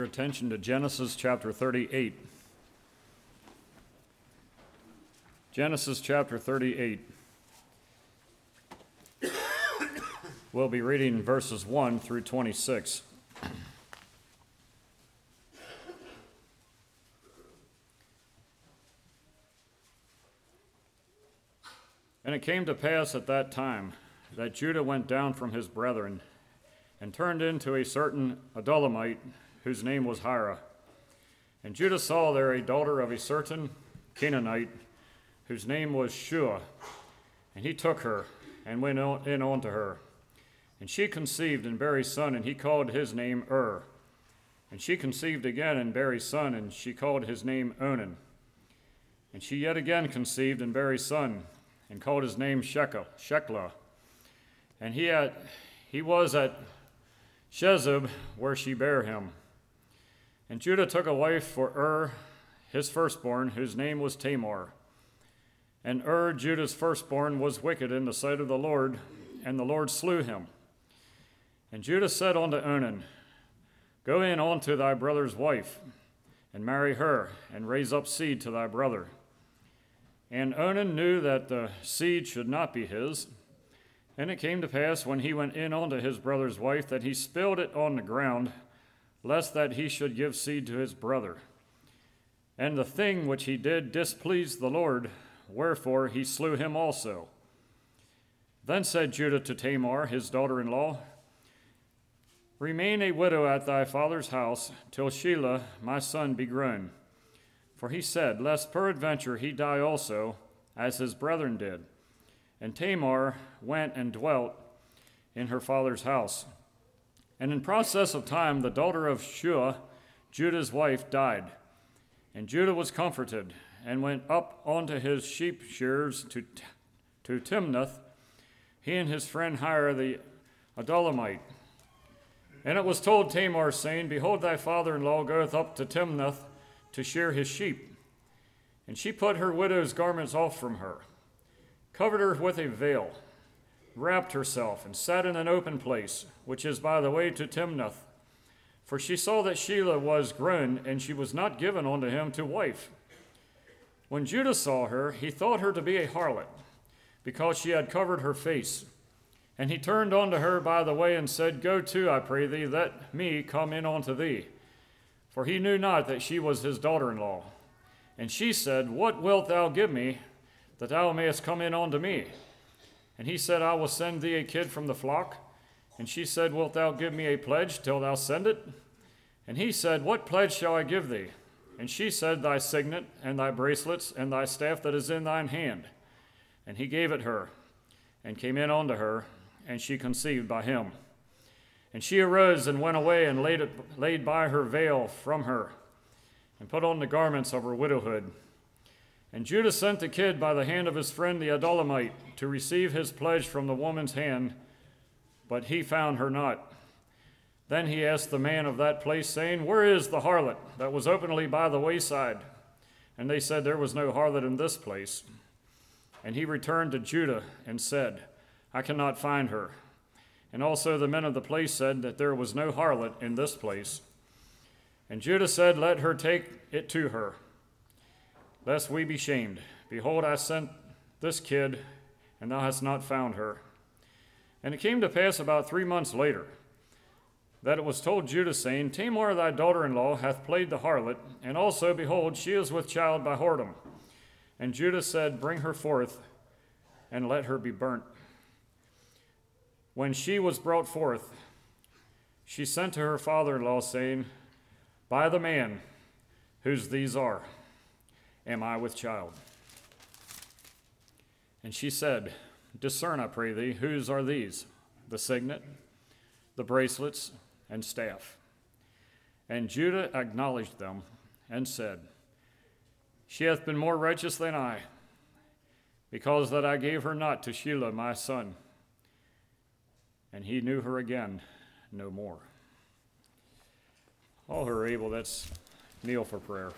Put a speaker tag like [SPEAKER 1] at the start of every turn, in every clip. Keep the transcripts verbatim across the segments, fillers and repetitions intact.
[SPEAKER 1] Your attention to Genesis chapter thirty-eight. Genesis chapter thirty-eight. We'll be reading verses one through twenty-six. And it came to pass at that time that Judah went down from his brethren and turned into a certain Adulamite, whose name was Hira. And Judah saw there a daughter of a certain Canaanite, whose name was Shua. And he took her and went on, in unto her. And she conceived and bare a son, and he called his name Ur. And she conceived again and bare a son, and she called his name Onan. And she yet again conceived and bare a son, and called his name Shekel, Sheklah. And he, at, he was at Shezib, where she bare him. And Judah took a wife for Ur, his firstborn, whose name was Tamar. And Ur, Judah's firstborn, was wicked in the sight of the Lord, and the Lord slew him. And Judah said unto Onan, Go in unto thy brother's wife, and marry her, and raise up seed to thy brother. And Onan knew that the seed should not be his. And it came to pass, when he went in unto his brother's wife, that he spilled it on the ground, lest that he should give seed to his brother. And the thing which he did displeased the Lord, wherefore he slew him also. Then said Judah to Tamar, his daughter-in-law, Remain a widow at thy father's house, till Shelah my son be grown. For he said, Lest peradventure he die also, as his brethren did. And Tamar went and dwelt in her father's house. And in process of time, the daughter of Shua, Judah's wife, died. And Judah was comforted, and went up unto his sheep shearers to, to Timnath, he and his friend Hira the Adulamite. And it was told Tamar, saying, Behold, thy father-in-law goeth up to Timnath to shear his sheep. And she put her widow's garments off from her, covered her with a veil, wrapped herself, and sat in an open place, which is by the way to Timnath. For she saw that Shelah was grown, and she was not given unto him to wife. When Judah saw her, he thought her to be a harlot, because she had covered her face. And he turned unto her by the way, and said, Go to, I pray thee, let me come in unto thee. For he knew not that she was his daughter-in-law. And she said, What wilt thou give me, that thou mayest come in unto me? And he said, I will send thee a kid from the flock. And she said, Wilt thou give me a pledge till thou send it? And he said, What pledge shall I give thee? And she said, Thy signet, and thy bracelets, and thy staff that is in thine hand. And he gave it her, and came in unto her, and she conceived by him. And she arose and went away, and laid, it, laid by her veil from her, and put on the garments of her widowhood. And Judah sent the kid by the hand of his friend the Adulamite to receive his pledge from the woman's hand, but he found her not. Then he asked the man of that place, saying, Where is the harlot that was openly by the wayside? And they said, There was no harlot in this place. And he returned to Judah and said, I cannot find her. And also the men of the place said that there was no harlot in this place. And Judah said, Let her take it to her, lest we be shamed. Behold, I sent this kid, and thou hast not found her. And it came to pass about three months later, that it was told Judah, saying, Tamar thy daughter-in-law hath played the harlot, and also, behold, she is with child by whoredom. And Judah said, Bring her forth, and let her be burnt. When she was brought forth, she sent to her father-in-law, saying, By the man whose these are, am I with child? And she said, Discern, I pray thee, whose are these? The signet, the bracelets, and staff. And Judah acknowledged them, and said, She hath been more righteous than I, because that I gave her not to Shelah my son. And he knew her again no more. All who are able, let's kneel for prayer.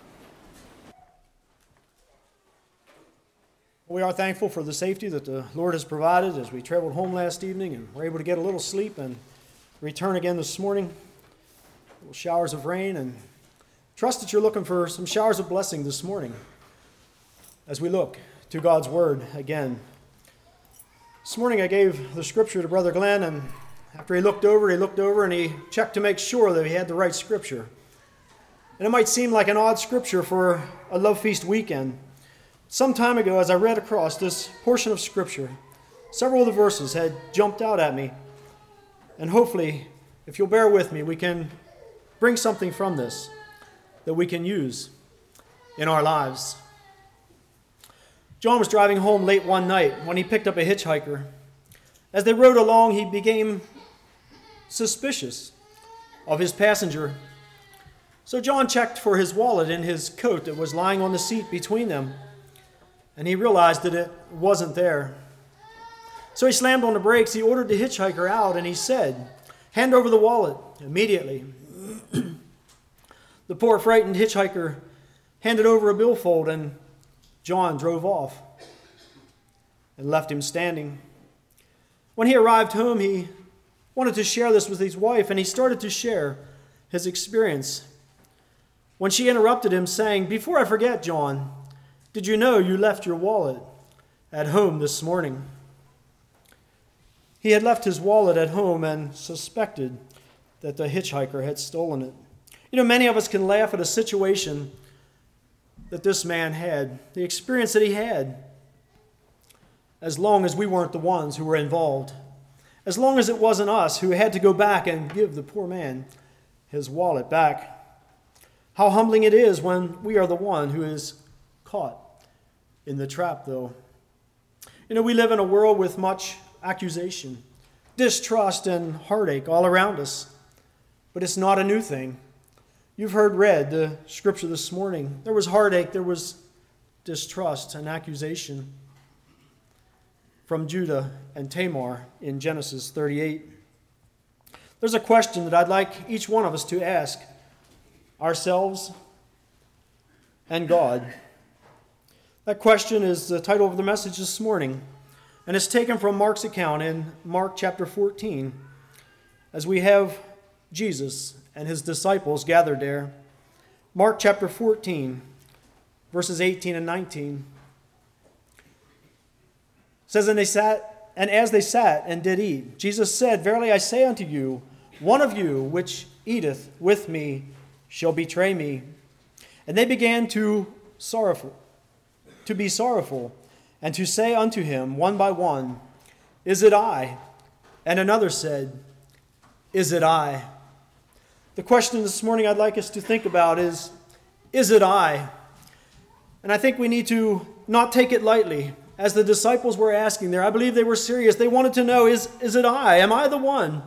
[SPEAKER 2] We are thankful for the safety that the Lord has provided as we traveled home last evening and were able to get a little sleep and return again this morning. little showers of rain, and trust that you're looking for some showers of blessing this morning as we look to God's Word again. This morning I gave the scripture to Brother Glenn, and after he looked over, he looked over and he checked to make sure that he had the right scripture. And it might seem like an odd scripture for a Love Feast weekend. Some time ago, as I read across this portion of scripture, several of the verses had jumped out at me. And hopefully, if you'll bear with me, we can bring something from this that we can use in our lives. John was driving home late one night when he picked up a hitchhiker. As they rode along, he became suspicious of his passenger. So John checked for his wallet in his coat that was lying on the seat between them, and he realized that it wasn't there. So he slammed on the brakes, he ordered the hitchhiker out, and he said, "Hand over the wallet immediately." The poor frightened hitchhiker handed over a billfold, and John drove off and left him standing. When he arrived home, he wanted to share this with his wife, and he started to share his experience. When she interrupted him, saying, "Before I forget, John, did you know you left your wallet at home this morning?" He had left his wallet at home and suspected that the hitchhiker had stolen it. You know, many of us can laugh at a situation that this man had, the experience that he had, as long as we weren't the ones who were involved, as long as it wasn't us who had to go back and give the poor man his wallet back. How humbling it is when we are the one who is caught in the trap, though. You know, we live in a world with much accusation, distrust, and heartache all around us, but it's not a new thing. You've heard read the scripture this morning. There was heartache, there was distrust and accusation from Judah and Tamar in Genesis thirty-eight. There's a question that I'd like each one of us to ask ourselves and God. That question is the title of the message this morning, and it's taken from Mark's account in Mark chapter fourteen, as we have Jesus and his disciples gathered there. Mark chapter fourteen, verses eighteen and nineteen. It says, and they sat, and as they sat and did eat, Jesus said, "Verily I say unto you, one of you which eateth with me shall betray me." And they began to sorrowful, to be sorrowful, and to say unto him one by one, "Is it I?" And another said, "Is it I?" The question this morning I'd like us to think about is, is it I? And I think we need to not take it lightly. As the disciples were asking there, I believe they were serious. They wanted to know, is, is it I? Am I the one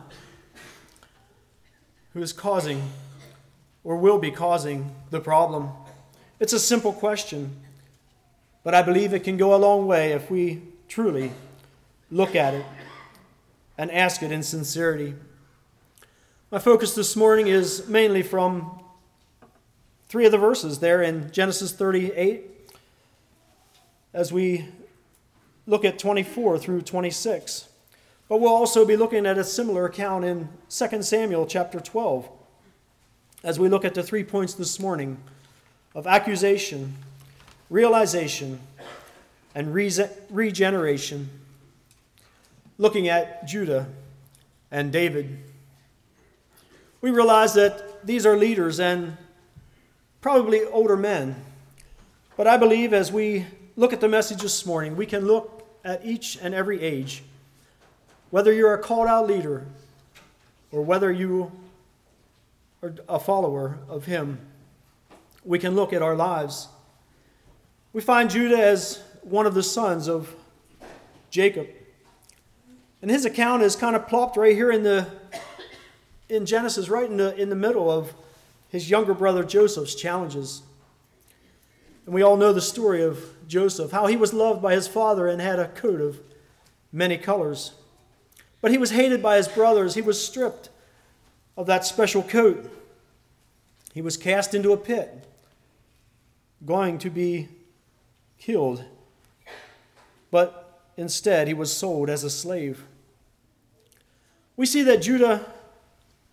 [SPEAKER 2] who is causing or will be causing the problem? It's a simple question, but I believe it can go a long way if we truly look at it and ask it in sincerity. My focus this morning is mainly from three of the verses there in Genesis thirty-eight, as we look at twenty-four through twenty-six. But we'll also be looking at a similar account in Second Samuel chapter twelve, as we look at the three points this morning of accusation, realization, and re- regeneration, looking at Judah and David. We realize that these are leaders and probably older men. But I believe as we look at the message this morning, we can look at each and every age. Whether you're a called out leader or whether you are a follower of him, we can look at our lives. We find Judah as one of the sons of Jacob. And his account is kind of plopped right here in the in Genesis, right in the in the middle of his younger brother Joseph's challenges. And we all know the story of Joseph, how he was loved by his father and had a coat of many colors. But he was hated by his brothers. He was stripped of that special coat. He was cast into a pit, going to be killed. But instead, he was sold as a slave. We see that Judah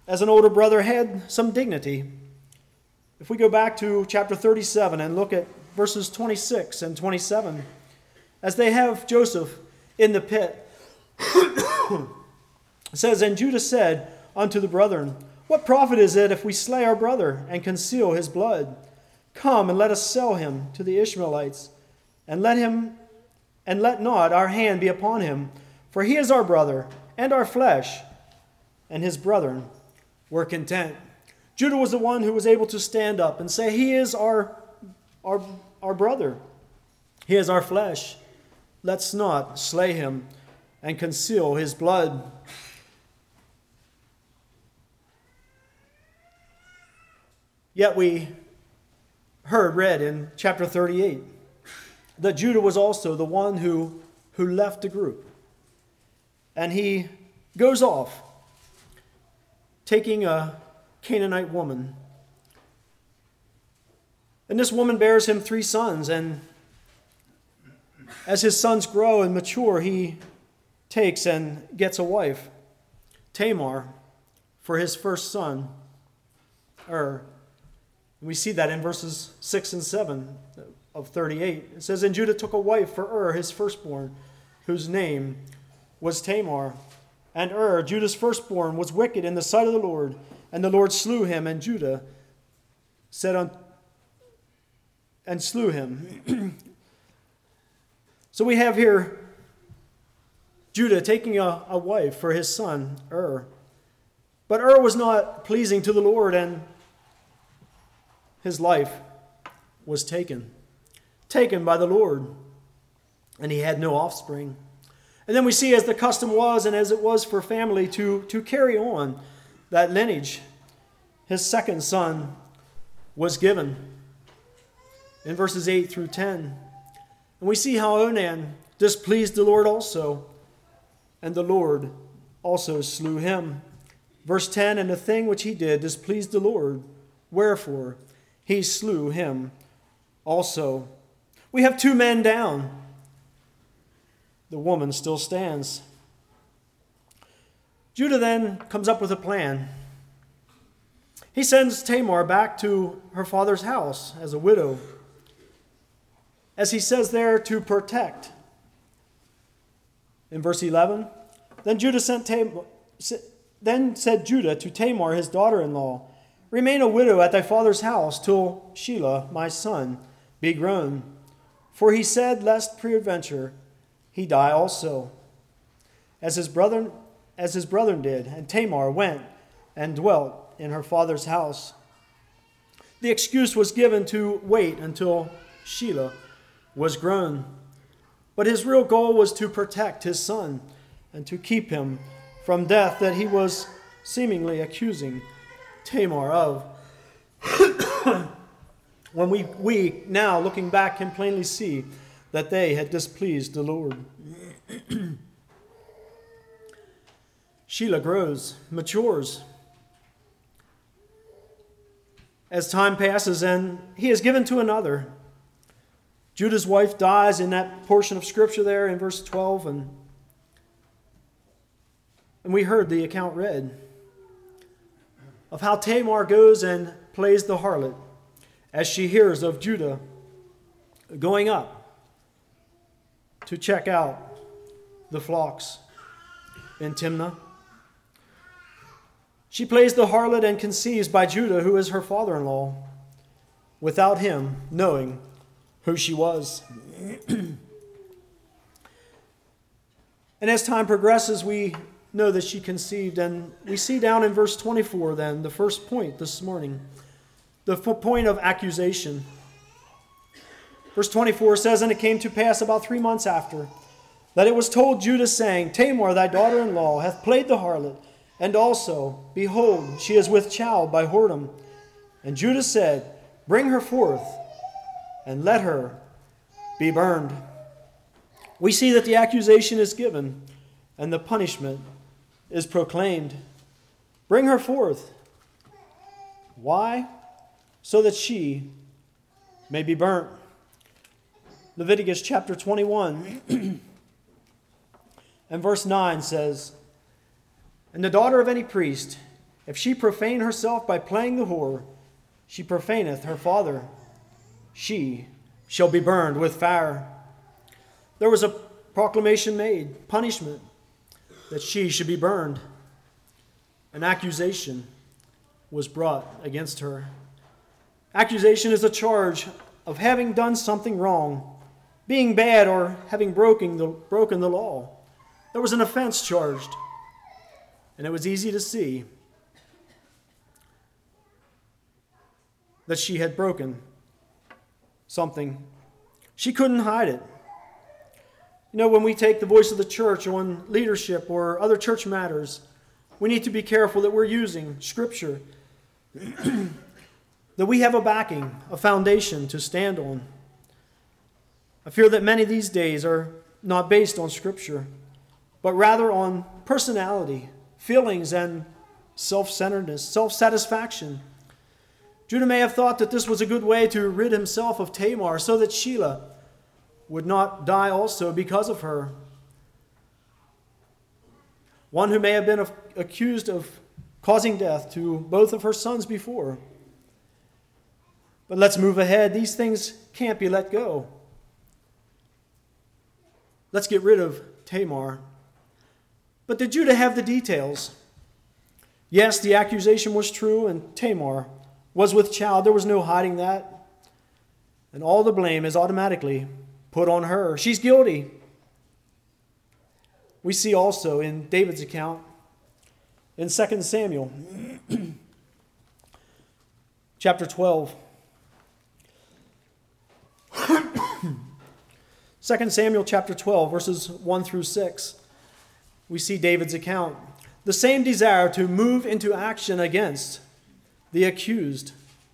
[SPEAKER 2] as an older brother, had some dignity. If we go back to chapter thirty-seven and look at verses twenty-six and twenty-seven, as they have Joseph in the pit, it says, "And Judah said unto the brethren, What profit is it if we slay our brother and conceal his blood? Come and let us sell him to the Ishmaelites, and let him and let not our hand be upon him, for he is our brother and our flesh." And his brethren were content. Judah was the one who was able to stand up and say, "He is our our our brother. He is our flesh. Let's not slay him and conceal his blood." Yet we heard read in chapter thirty-eight that Judah was also the one who, who left the group. And he goes off, taking a Canaanite woman. And this woman bears him three sons, and as his sons grow and mature, he takes and gets a wife, Tamar, for his first son, Er. We see that in verses six and seven of thirty-eight. It says, "And Judah took a wife for Er, his firstborn, whose name was Tamar. And Er, Judah's firstborn, was wicked in the sight of the Lord, and the Lord slew him, and Judah said on, and slew him." So we have here Judah taking a, a wife for his son, Er. But Er was not pleasing to the Lord, and his life was taken. Taken by the Lord. And he had no offspring. And then we see, as the custom was, and as it was for family to, to carry on that lineage, his second son was given in verses eight through ten. And we see how Onan displeased the Lord also, and the Lord also slew him. Verse ten, "And the thing which he did displeased the Lord, wherefore he slew him also." We have two men down. The woman still stands. Judah then comes up with a plan. He sends Tamar back to her father's house as a widow, as he says there, to protect. In verse eleven, then Judah sent Tamar, then said Judah to Tamar, his daughter-in-law, "Remain a widow at thy father's house till Shelah, my son, be grown." For he said, lest peradventure he die also, as his brother, as his brethren did. And Tamar went and dwelt in her father's house. The excuse was given to wait until Shelah was grown. But his real goal was to protect his son and to keep him from death that he was seemingly accusing Tamar of. When we, we now, looking back, can plainly see that they had displeased the Lord. Shelah grows, matures, as time passes, and he is given to another. Judah's wife dies in that portion of Scripture there in verse twelve, and, and we heard the account read of how Tamar goes and plays the harlot as she hears of Judah going up to check out the flocks in Timnah. She plays the harlot and conceives by Judah, who is her father-in-law, without him knowing who she was. And as time progresses, we know that she conceived, and we see down in verse twenty-four then, the first point this morning, the point of accusation. Verse twenty-four says, "And it came to pass about three months after, that it was told Judah, saying, Tamar, thy daughter-in-law, hath played the harlot, and also, behold, she is with child by whoredom. And Judah said, Bring her forth, and let her be burned." We see that the accusation is given, and the punishment is proclaimed. Bring her forth. Why? So that she may be burnt. Leviticus chapter twenty-one and verse nine says, "And the daughter of any priest If she profane herself by playing the whore, she profaneth her father. She shall be burned with fire. There was a proclamation made, punishment, that she should be burned. An accusation was brought against her. Accusation is a charge of having done something wrong, being bad, or having broken the, broken the law. There was an offense charged, and it was easy to see that she had broken something. She couldn't hide it. You know, when we take the voice of the church on leadership or other church matters, we need to be careful that we're using Scripture, that we have a backing, a foundation to stand on. I fear that many these days are not based on Scripture, but rather on personality, feelings, and self-centeredness, self-satisfaction. Judah may have thought that this was a good way to rid himself of Tamar so that Shelah would not die also because of her. One who may have been accused of causing death to both of her sons before. But let's move ahead. These things can't be let go. Let's get rid of Tamar. But did Judah have the details? Yes, the accusation was true, and Tamar was with child. There was no hiding that. And all the blame is automatically put on her. She's guilty. We see also in David's account in Second Samuel chapter twelve. Second Samuel chapter twelve, verses one through six. We see David's account. The same desire to move into action against the accused.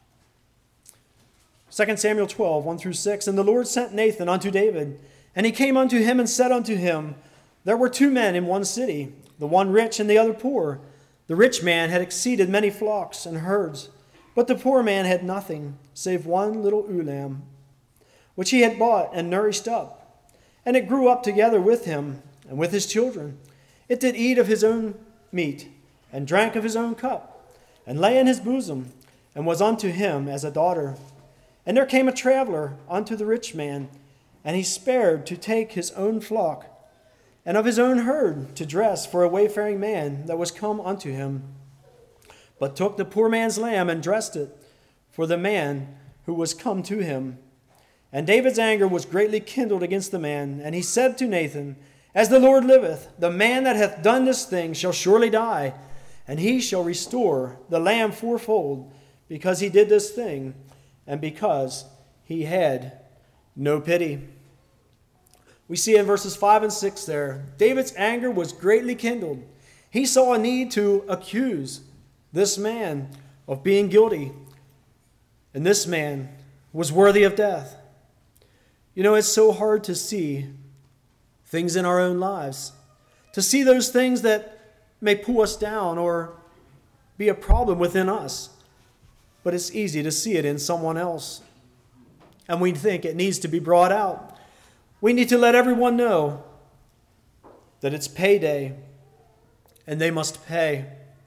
[SPEAKER 2] Second Samuel twelve, one through six. And the Lord sent Nathan unto David, and he came unto him and said unto him, There were two men in one city, the one rich and the other poor. The rich man had exceeded many flocks and herds, but the poor man had nothing, save one little ewe lamb, which he had bought and nourished up. And it grew up together with him and with his children. It did eat of his own meat, and drank of his own cup, and lay in his bosom, and was unto him as a daughter. And there came a traveler unto the rich man, and he spared to take his own flock, and of his own herd to dress for a wayfaring man that was come unto him, but took the poor man's lamb and dressed it for the man who was come to him. And David's anger was greatly kindled against the man, and he said to Nathan, As the Lord liveth, the man that hath done this thing shall surely die, and he shall restore the lamb fourfold, because he did this thing, and because he had no pity. We see in verses five and six there, David's anger was greatly kindled. He saw a need to accuse this man of being guilty, and this man was worthy of death. You know, it's so hard to see things in our own lives, to see those things that may pull us down or be a problem within us. But it's easy to see it in someone else. And we think it needs to be brought out. We need to let everyone know that it's payday and they must pay.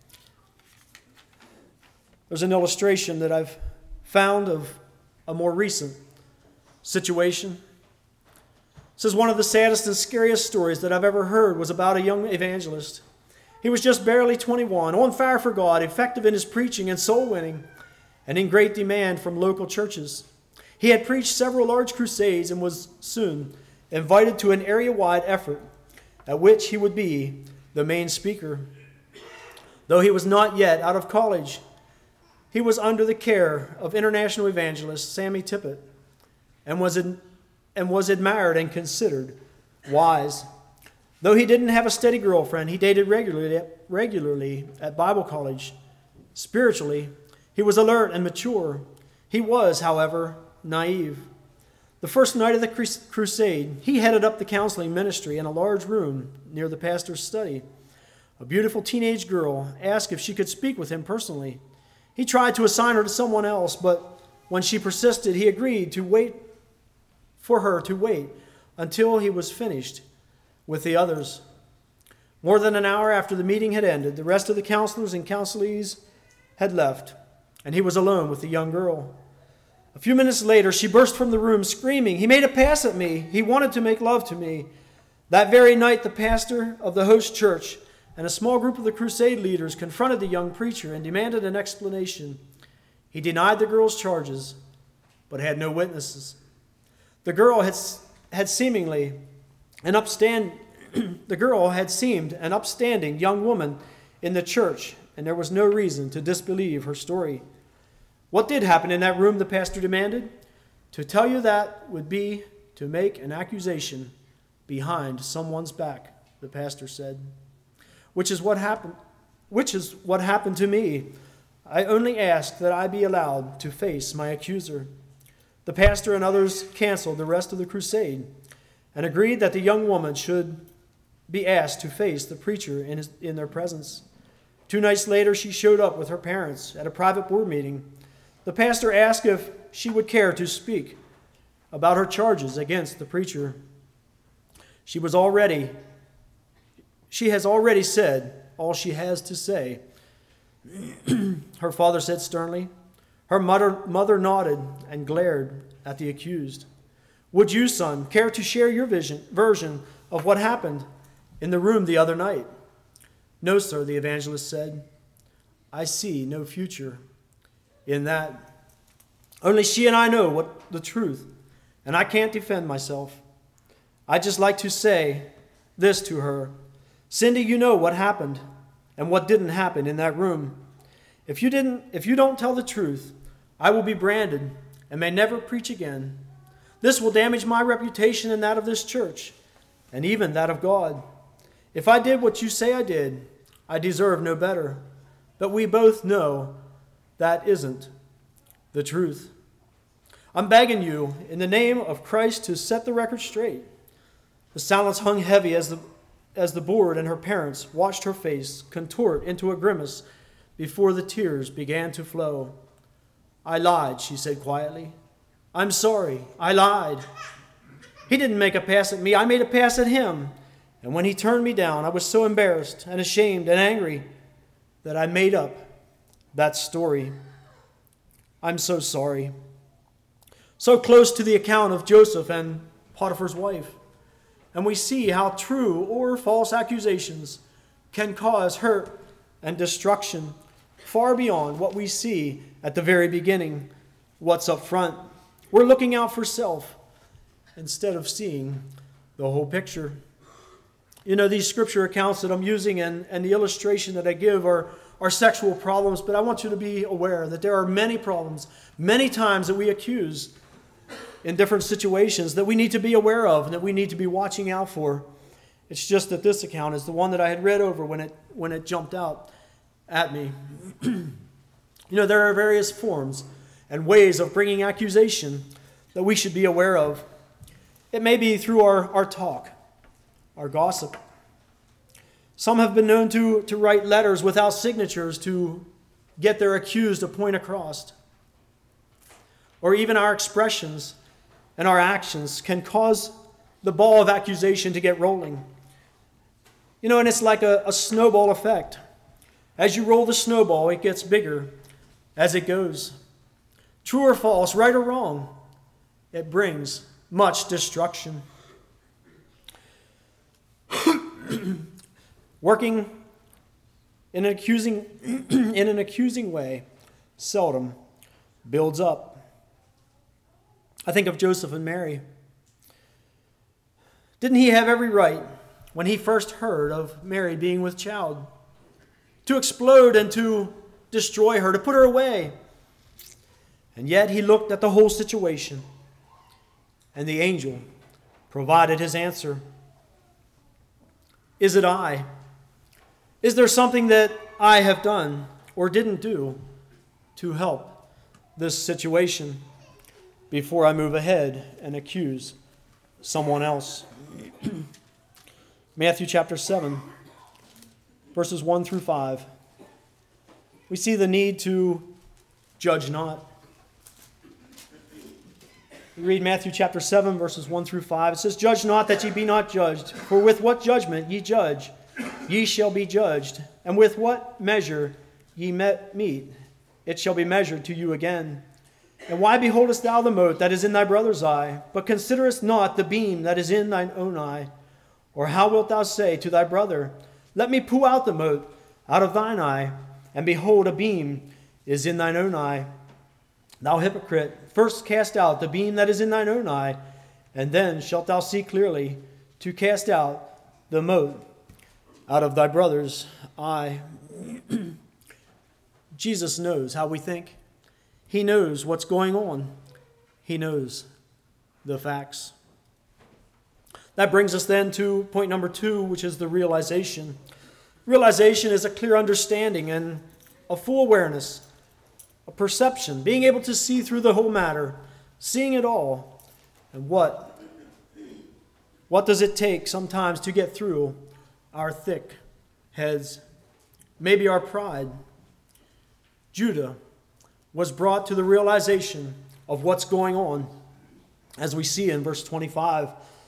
[SPEAKER 2] There's an illustration that I've found of a more recent situation. It says one of the saddest and scariest stories that I've ever heard was about a young evangelist. He was just barely twenty-one, on fire for God, effective in his preaching and soul winning, and in great demand from local churches. He had preached several large crusades and was soon invited to an area-wide effort at which he would be the main speaker. Though he was not yet out of college, he was under the care of international evangelist Sammy Tippett and was in, and was admired and considered wise. Though he didn't have a steady girlfriend, he dated regularly, regularly at Bible college. Spiritually, he was alert and mature. He was, however, naive. The first night of the crusade, he headed up the counseling ministry in a large room near the pastor's study. A beautiful teenage girl asked if she could speak with him personally. He tried to assign her to someone else, but when she persisted, he agreed to wait for her to wait until he was finished with the others. More than an hour after the meeting had ended, the rest of the counselors and counselees had left, and he was alone with the young girl. A few minutes later, she burst from the room screaming, "He made a pass at me. He wanted to make love to me." That very night, the pastor of the host church and a small group of the crusade leaders confronted the young preacher and demanded an explanation. He denied the girl's charges, but had no witnesses. The girl had, had seemingly an upstand, the girl had seemed an upstanding young woman in the church, and there was no reason to disbelieve her story. What did happen in that room, the pastor demanded? To tell you that would be to make an accusation behind someone's back, the pastor said. Which is what happened, which is what happened to me. I only ask that I be allowed to face my accuser. The pastor and others canceled the rest of the crusade and agreed that the young woman should be asked to face the preacher in, his, in their presence. Two nights later, she showed up with her parents at a private board meeting. The pastor asked if she would care to speak about her charges against the preacher. She was already, she has already said all she has to say. Her father said sternly. Her mother, mother nodded and glared at the accused. Would you, son, care to share your vision, version of what happened in the room the other night? No, sir, the evangelist said. I see no future in that. Only she and I know what the truth, and I can't defend myself. I'd just like to say this to her. Cindy, you know what happened and what didn't happen in that room. If you didn't, if you don't tell the truth, I will be branded and may never preach again. This will damage my reputation and that of this church, and even that of God. If I did what you say I did, I deserve no better. But we both know that isn't the truth. I'm begging you, in the name of Christ, to set the record straight. The silence hung heavy as the, as the board and her parents watched her face contort into a grimace before the tears began to flow. I lied, she said quietly. I'm sorry, I lied. He didn't make a pass at me, I made a pass at him. And when he turned me down, I was so embarrassed and ashamed and angry that I made up that story. I'm so sorry. So close to the account of Joseph and Potiphar's wife. And we see how true or false accusations can cause hurt and destruction far beyond what we see at the very beginning, what's up front. We're looking out for self instead of seeing the whole picture. You know, these scripture accounts that I'm using and, and the illustration that I give are, are sexual problems, but I want you to be aware that there are many problems, many times that we accuse in different situations that we need to be aware of and that we need to be watching out for. It's just that this account is the one that I had read over when it when it jumped out at me. You know, there are various forms and ways of bringing accusation that we should be aware of. It may be through our, our talk, our gossip. Some have been known to, to write letters without signatures to get their accused a point across. Or even our expressions and our actions can cause the ball of accusation to get rolling. You know, and it's like a, a snowball effect. As you roll the snowball, it gets bigger as it goes. True or false, right or wrong, it brings much destruction. Working in an accusing in an accusing way seldom builds up. I think of Joseph and Mary. Didn't he have every right, when he first heard of Mary being with child, to explode and to destroy her, to put her away? And yet he looked at the whole situation, and the angel provided his answer. Is it I? Is there something that I have done or didn't do to help this situation before I move ahead and accuse someone else? Matthew chapter seven, verses one through five. We see the need to judge not. We read Matthew chapter seven, verses one through five. It says, Judge not that ye be not judged, for with what judgment ye judge, ye shall be judged, and with what measure ye met meet, it shall be measured to you again. And why beholdest thou the mote that is in thy brother's eye, but considerest not the beam that is in thine own eye? Or how wilt thou say to thy brother, let me pull out the mote out of thine eye, and behold, a beam is in thine own eye? Thou hypocrite, first cast out the beam that is in thine own eye, and then shalt thou see clearly to cast out the mote out of thy brother's eye. Jesus knows how we think. He knows what's going on. He knows the facts. That brings us then to point number two, which is the realization. Realization is a clear understanding and a full awareness, a perception, being able to see through the whole matter, seeing it all. And what? What does it take sometimes to get through our thick heads? Maybe our pride. Judah was brought to the realization of what's going on, as we see in verse twenty-five.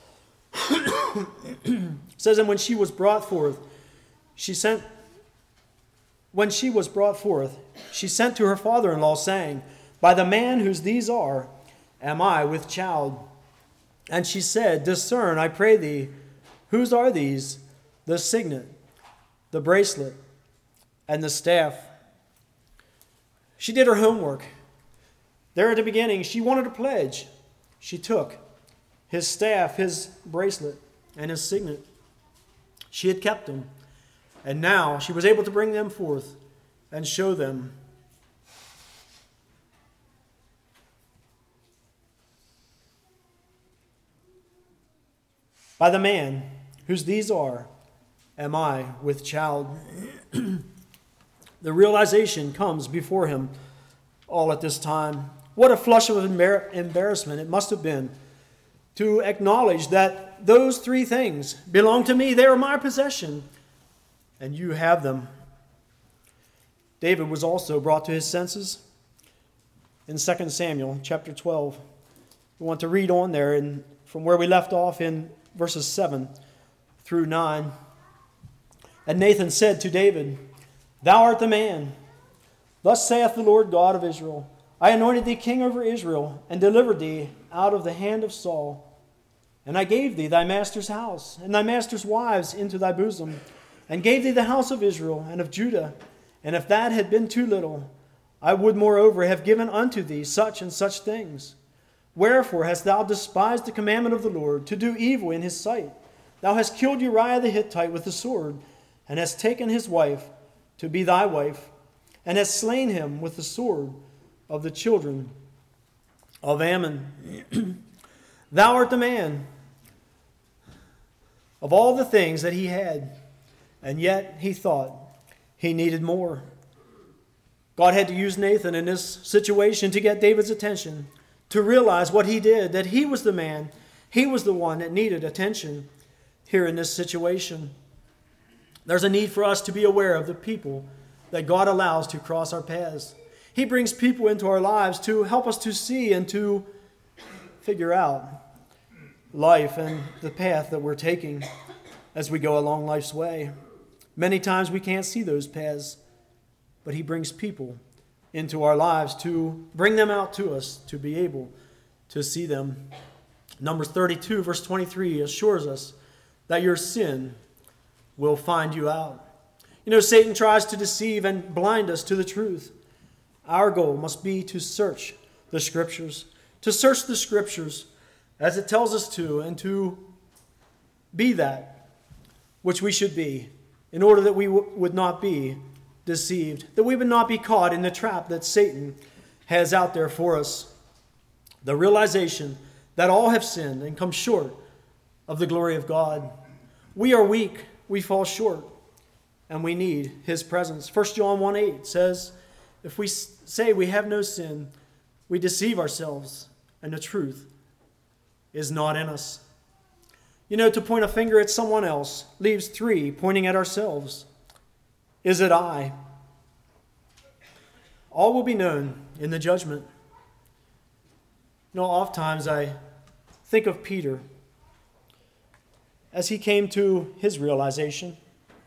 [SPEAKER 2] It says, and when she was brought forth, she sent, when she was brought forth, she sent to her father-in-law, saying, by the man whose these are, am I with child? And she said, discern, I pray thee, whose are these? The signet, the bracelet, and the staff. She did her homework. There at the beginning, she wanted a pledge. She took his staff, his bracelet, and his signet. She had kept them. And now she was able to bring them forth and show them. By the man whose these are, am I with child? The realization comes before him all at this time. What a flush of embar- embarrassment it must have been to acknowledge that those three things belong to me. They are my possession, and you have them. David was also brought to his senses in Second Samuel chapter twelve. We want to read on there and from where we left off in verses seven through nine. And Nathan said to David, thou art the man. Thus saith the Lord God of Israel, I anointed thee king over Israel, and delivered thee out of the hand of Saul. And I gave thee thy master's house, and thy master's wives into thy bosom, and gave thee the house of Israel and of Judah. And if that had been too little, I would moreover have given unto thee such and such things. Wherefore hast thou despised the commandment of the Lord, to do evil in his sight? Thou hast killed Uriah the Hittite with the sword, and hast taken his wife to be thy wife, and hast slain him with the sword of the children of Ammon. Thou art the man of all the things that he had, and yet he thought he needed more. God had to use Nathan in this situation to get David's attention, to realize what he did, that he was the man, he was the one that needed attention here in this situation. There's a need for us to be aware of the people that God allows to cross our paths. He brings people into our lives to help us to see and to figure out life and the path that we're taking as we go along life's way. Many times we can't see those paths, but he brings people into our lives to bring them out to us, to be able to see them. Numbers thirty-two, verse twenty-three assures us that your sin will find you out. You know, Satan tries to deceive and blind us to the truth. Our goal must be to search the Scriptures, to search the Scriptures as it tells us to, and to be that which we should be, in order that we w- would not be deceived, that we would not be caught in the trap that Satan has out there for us. The realization that all have sinned and come short of the glory of God. We are weak, we fall short, and we need his presence. First John one eight says, if we say we have no sin, we deceive ourselves, and the truth is not in us. You know, to point a finger at someone else leaves three pointing at ourselves. Is it I? All will be known in the judgment. You know, oftentimes I think of Peter as he came to his realization.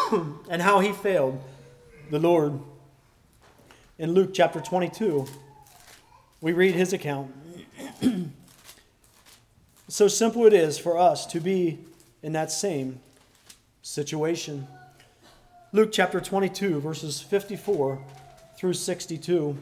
[SPEAKER 2] and how he failed the Lord. In Luke chapter twenty-two, we read his account. So simple it is for us to be in that same situation. Luke chapter twenty-two, verses fifty-four through sixty-two.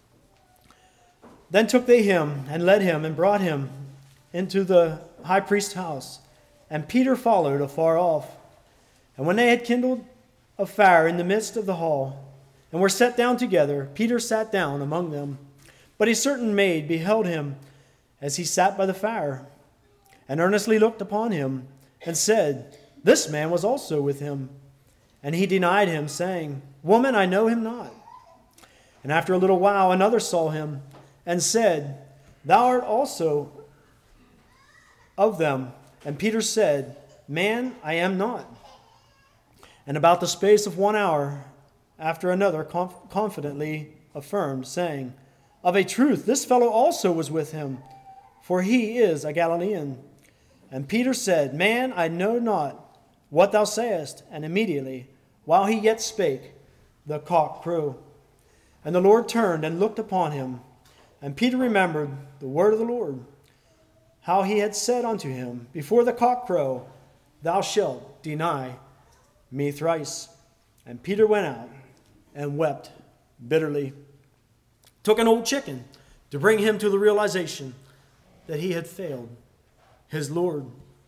[SPEAKER 2] Then took they him, and led him, and brought him into the high priest's house. And Peter followed afar off. And when they had kindled a fire in the midst of the hall, and were set down together, Peter sat down among them. But a certain maid beheld him as he sat by the fire, and earnestly looked upon him, and said, This man was also with him. And he denied him, saying, Woman, I know him not. And after a little while another saw him, and said, Thou art also of them. And Peter said, Man, I am not. And about the space of one hour after another conf- confidently affirmed, saying, Of a truth, this fellow also was with him, for he is a Galilean. And Peter said, Man, I know not what thou sayest. And immediately, while he yet spake, the cock crowed. And the Lord turned and looked upon him. And Peter remembered the word of the Lord, how he had said unto him, Before the cock crow, thou shalt deny me thrice. And Peter went out and wept bitterly. Took an old chicken to bring him to the realization that he had failed his Lord.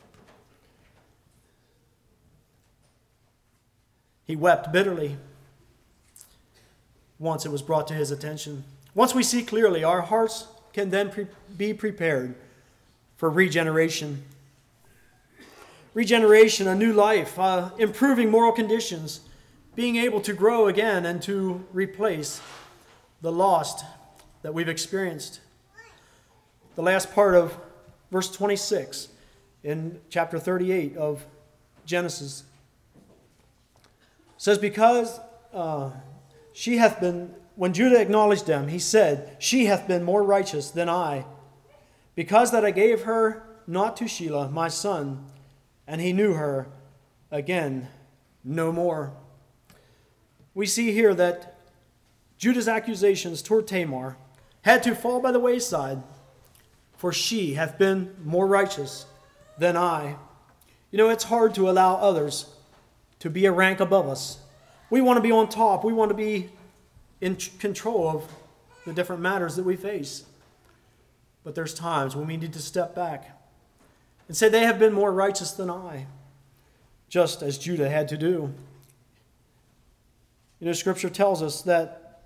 [SPEAKER 2] He wept bitterly once it was brought to his attention. Once we see clearly, our hearts can then pre- be prepared for regeneration. Regeneration, a new life, uh, improving moral conditions, being able to grow again and to replace the lost that we've experienced. The last part of verse twenty-six in chapter thirty-eight of Genesis says, Because uh, she hath been, when Judah acknowledged them, he said, She hath been more righteous than I, because that I gave her not to Shelah, my son, and he knew her again no more. We see here that Judah's accusations toward Tamar had to fall by the wayside, for she hath been more righteous than I. You know, it's hard to allow others to be a rank above us. We want to be on top. We want to be in control of the different matters that we face. But there's times when we need to step back and say they have been more righteous than I, just as Judah had to do. You know, Scripture tells us that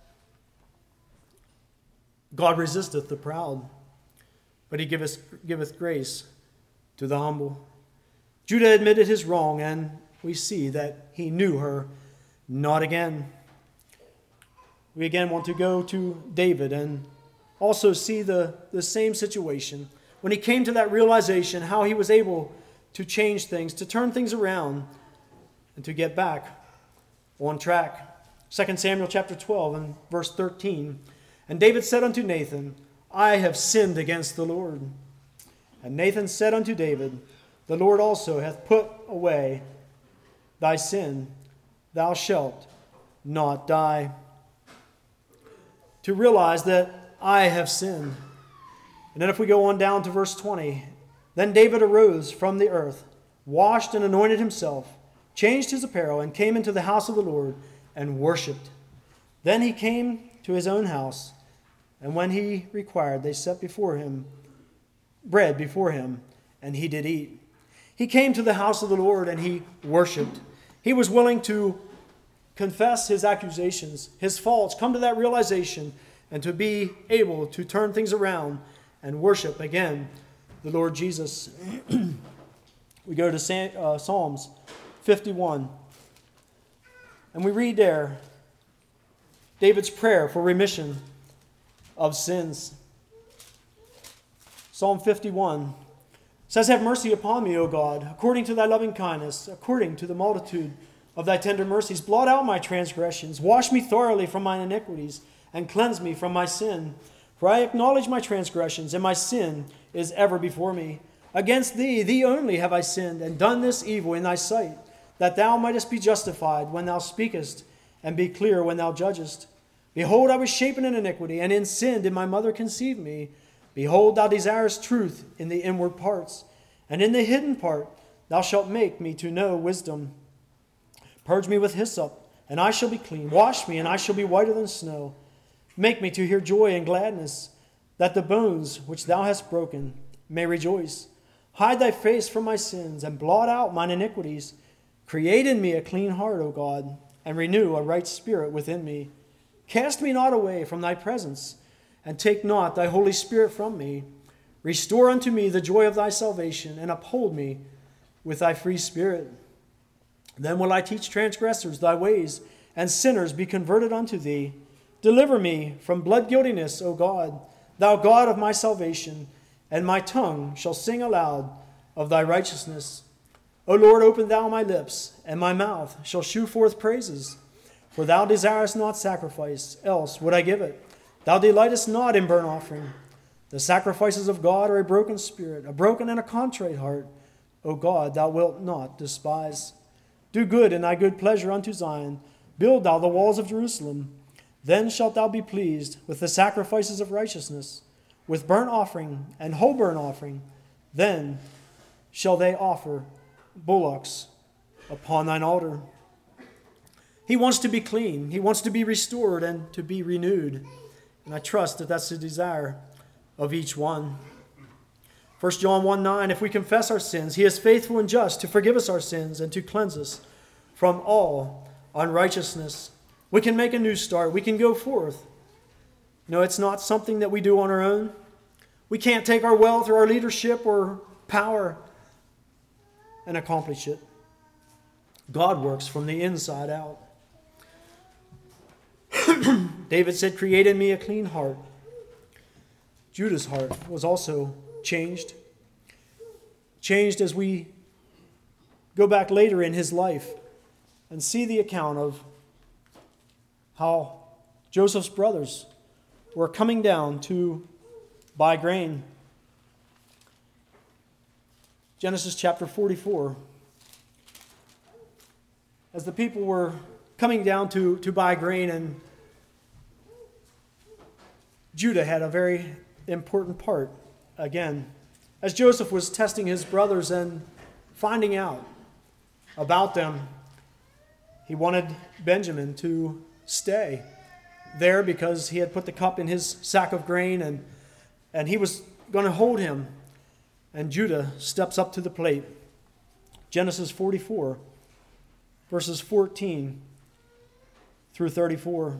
[SPEAKER 2] God resisteth the proud, but he giveth, giveth grace to the humble. Judah admitted his wrong, and we see that he knew her not again. We again want to go to David and also see the, the same situation. When he came to that realization, how he was able to change things, to turn things around, and to get back on track. Second Samuel chapter twelve and verse thirteen. And David said unto Nathan, I have sinned against the Lord. And Nathan said unto David, The Lord also hath put away thy sin. Thou shalt not die. To realize that I have sinned. And then if we go on down to verse twenty, then David arose from the earth, washed and anointed himself, changed his apparel, and came into the house of the Lord and worshipped. Then he came to his own house, and when he required, they set before him bread before him, and he did eat. He came to the house of the Lord, and he worshipped. He was willing to confess his accusations, his faults, come to that realization, and to be able to turn things around and worship again the Lord Jesus. We go to uh, Psalms fifty-one, and we read there David's prayer for remission of sins. Psalm fifty-one says, Have mercy upon me, O God, according to thy loving kindness, according to the multitude of thy tender mercies. Blot out my transgressions, wash me thoroughly from mine iniquities, and cleanse me from my sin. For I acknowledge my transgressions, and my sin is ever before me. Against thee, thee only have I sinned, and done this evil in thy sight, that thou mightest be justified when thou speakest, and be clear when thou judgest. Behold, I was shapen in iniquity, and in sin did my mother conceive me. Behold, thou desirest truth in the inward parts, and in the hidden part thou shalt make me to know wisdom. Purge me with hyssop, and I shall be clean. Wash me, and I shall be whiter than snow. Make me to hear joy and gladness, that the bones which thou hast broken may rejoice. Hide thy face from my sins, and blot out mine iniquities. Create in me a clean heart, O God, and renew a right spirit within me. Cast me not away from thy presence, and take not thy Holy Spirit from me. Restore unto me the joy of thy salvation, and uphold me with thy free spirit. Then will I teach transgressors thy ways, and sinners be converted unto thee. Deliver me from blood guiltiness, O God, thou God of my salvation, and my tongue shall sing aloud of thy righteousness. O Lord, open thou my lips, and my mouth shall shew forth praises. For thou desirest not sacrifice, else would I give it. Thou delightest not in burnt offering. The sacrifices of God are a broken spirit, a broken and a contrite heart. O God, thou wilt not despise. Do good in thy good pleasure unto Zion. Build thou the walls of Jerusalem. Then shalt thou be pleased with the sacrifices of righteousness, with burnt offering and whole burnt offering. Then shall they offer bullocks upon thine altar. He wants to be clean. He wants to be restored and to be renewed. And I trust that that's the desire of each one. First John one nine, if we confess our sins, he is faithful and just to forgive us our sins and to cleanse us from all unrighteousness. We can make a new start. We can go forth. No, it's not something that we do on our own. We can't take our wealth or our leadership or power and accomplish it. God works from the inside out. David said, create in me a clean heart. Judah's heart was also changed. Changed as we go back later in his life and see the account of how Joseph's brothers were coming down to buy grain. Genesis chapter forty-four. As the people were coming down to, to buy grain, and Judah had a very important part again. As Joseph was testing his brothers and finding out about them, he wanted Benjamin to stay there because he had put the cup in his sack of grain, and, and he was going to hold him. And Judah steps up to the plate. Genesis forty-four, verses fourteen through thirty-four.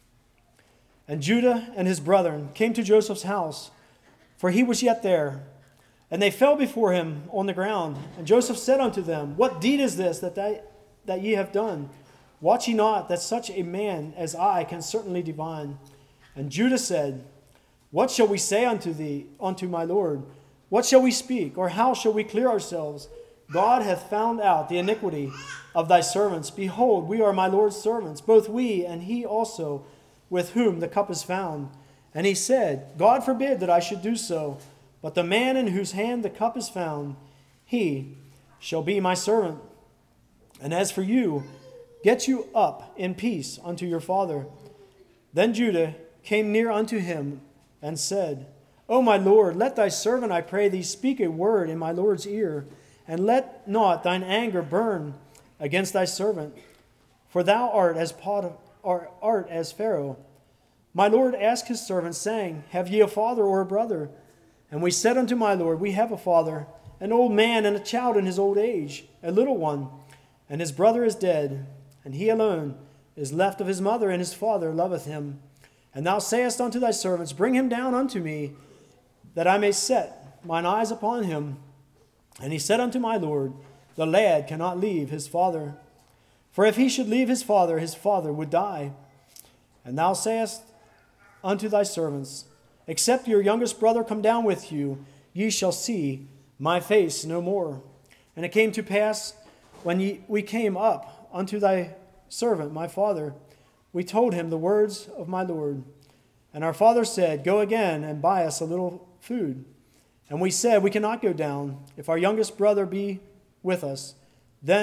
[SPEAKER 2] And Judah and his brethren came to Joseph's house, for he was yet there. And they fell before him on the ground. And Joseph said unto them, what deed is this that, they, that ye have done? Watch ye not that such a man as I can certainly divine? And Judah said, what shall we say unto thee, unto my Lord? What shall we speak, or how shall we clear ourselves? God hath found out the iniquity of thy servants. Behold, we are my Lord's servants, both we and he also, with whom the cup is found. And he said, God forbid that I should do so, but the man in whose hand the cup is found, he shall be my servant. And as for you, get you up in peace unto your father. Then Judah came near unto him and said, O my Lord, let thy servant, I pray thee, speak a word in my Lord's ear, and let not thine anger burn against thy servant. For thou art as Pot- art as Pharaoh. My Lord asked his servants, saying, have ye a father or a brother? And we said unto my Lord, we have a father, an old man, and a child in his old age, a little one, and his brother is dead, and he alone is left of his mother, and his father loveth him. And thou sayest unto thy servants, bring him down unto me, that I may set mine eyes upon him. And he said unto my Lord, the lad cannot leave his father. For if he should leave his father, his father would die. And thou sayest unto thy servants, except your youngest brother come down with you, ye shall see my face no more. And it came to pass, when ye, we came up unto thy servant, my father, we told him the words of my Lord. And our father said, go again and buy us a little food. And we said, we cannot go down, if our youngest brother be with us. Then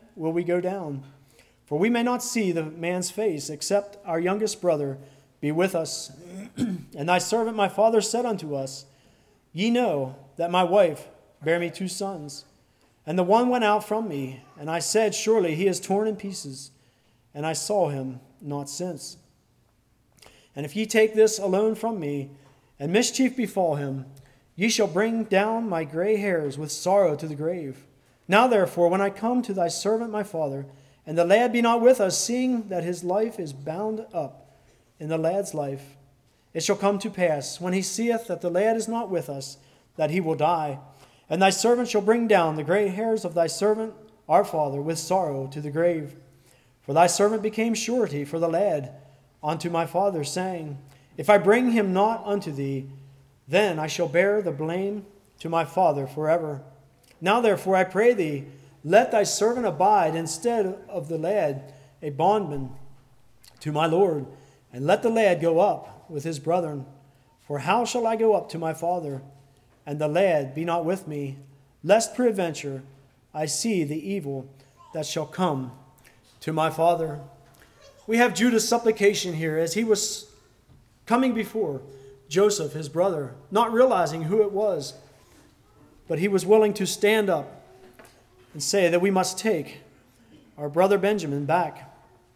[SPEAKER 2] will we go down. For we may not see the man's face, except our youngest brother be with us. And thy servant my father said unto us, Ye know that my wife bare me two sons, and the one went out from me, and I said, Surely he is torn in pieces, and I saw him not since. And if ye take this alone from me, and mischief befall him, ye shall bring down my gray hairs with sorrow to the grave. Now therefore, when I come to thy servant my father, and the lad be not with us, seeing that his life is bound up in the lad's life, it shall come to pass, when he seeth that the lad is not with us, that he will die. And thy servant shall bring down the gray hairs of thy servant our father with sorrow to the grave. For thy servant became surety for the lad unto my father, saying, If I bring him not unto thee, then I shall bear the blame to my father forever. Now therefore I pray thee, let thy servant abide instead of the lad, a bondman to my Lord, and let the lad go up with his brethren. For how shall I go up to my father, and the lad be not with me, lest peradventure I see the evil that shall come to my father? We have Judah's supplication here as he was coming before Joseph, his brother, not realizing who it was, but he was willing to stand up and say that we must take our brother Benjamin back.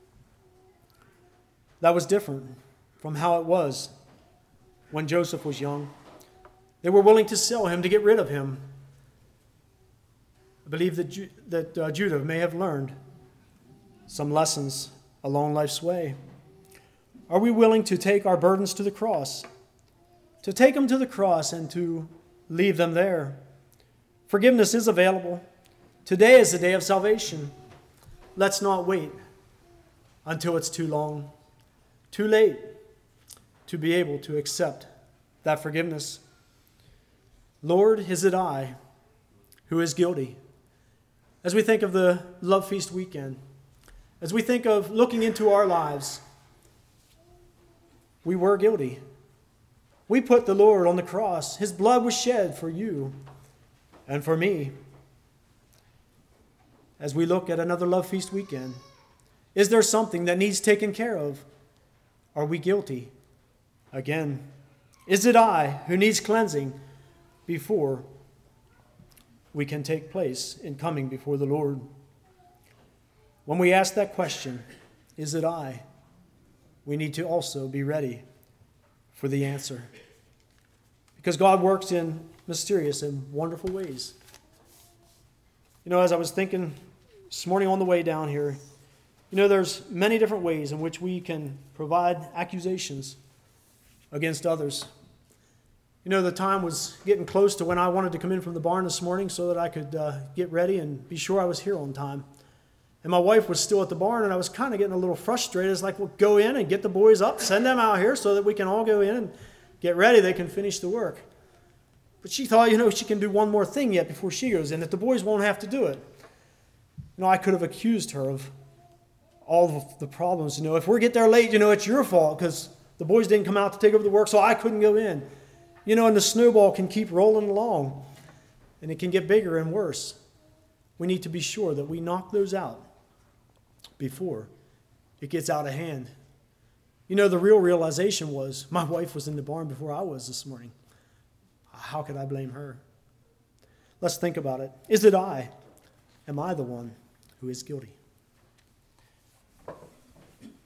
[SPEAKER 2] That was different from how it was when Joseph was young. They were willing to sell him to get rid of him. I believe that, Ju- that uh, Judah may have learned some lessons along life's way. Are we willing to take our burdens to the cross? To take them to the cross and to leave them there? Forgiveness is available. Today is the day of salvation. Let's not wait until it's too long, too late to be able to accept that forgiveness. Lord, is it I who is guilty? As we think of the Love Feast weekend, as we think of looking into our lives, we were guilty. We put the Lord on the cross. His blood was shed for you and for me. As we look at another Love Feast weekend, is there something that needs taken care of? Are we guilty? Again, is it I who needs cleansing before we can take place in coming before the Lord? When we ask that question, is it I? We need to also be ready for the answer. Because God works in mysterious and wonderful ways. You know, as I was thinking this morning on the way down here, you know, there's many different ways in which we can provide accusations against others. You know, the time was getting close to when I wanted to come in from the barn this morning so that I could uh, get ready and be sure I was here on time. And my wife was still at the barn, and I was kind of getting a little frustrated. It's like, well, go in and get the boys up, send them out here so that we can all go in and get ready. They can finish the work. But she thought, you know, she can do one more thing yet before she goes in, that the boys won't have to do it. You know, I could have accused her of all of the problems. You know, if we get there late, you know, it's your fault because the boys didn't come out to take over the work, so I couldn't go in. You know, and the snowball can keep rolling along, and it can get bigger and worse. We need to be sure that we knock those out before it gets out of hand. You know, the real realization was my wife was in the barn before I was this morning. How could I blame her? Let's think about it. Is it I? Am I the one who is guilty?